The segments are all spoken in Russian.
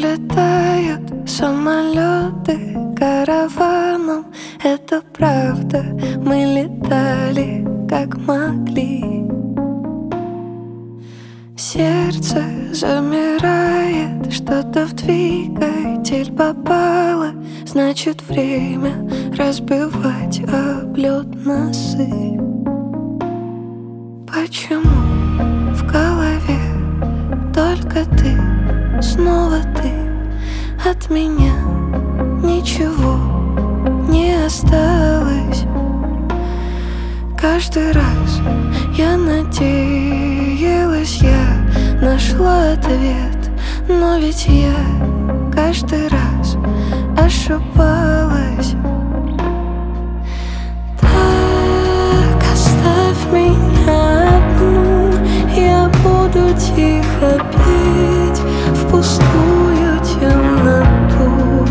Улетают самолеты караваном. Это правда, мы летали как могли. Сердце замирает, что-то в двигатель попало. Значит, время разбивать об лед носы. Почему в голове только ты, снова ты? От меня ничего не осталось. Каждый раз я надеялась, я нашла ответ, но ведь я каждый раз ошибалась. Так оставь меня одну, я буду тихо петь в пустую темноту.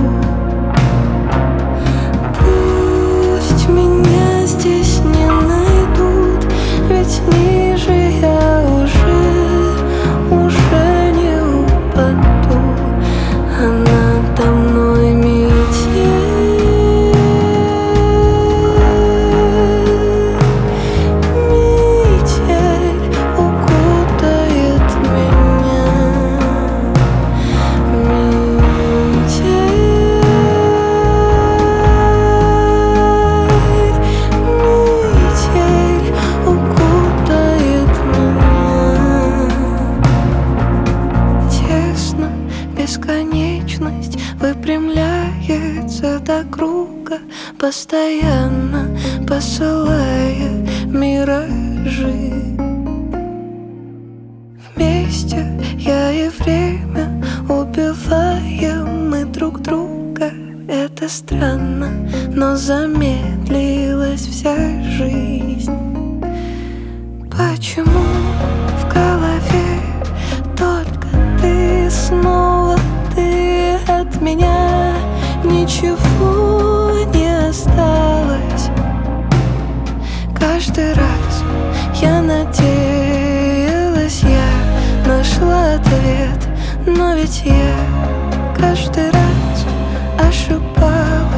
Пусть меня здесь не найдут, ведь ниже я уже не упаду, а надо мной метель. Метель укутает меня. Метель укутает меня. Тесно, бесконечность выпрямляется до круга, постоянно посылая миражи. Вместе я и время убиваем мы друг друга. Это странно, но замедлилась вся жизнь. Почему в голове только ты, снова ты? От меня ничего не осталось. Каждый раз я надеялась, я нашла ответ, но ведь я каждый раз ошибалась.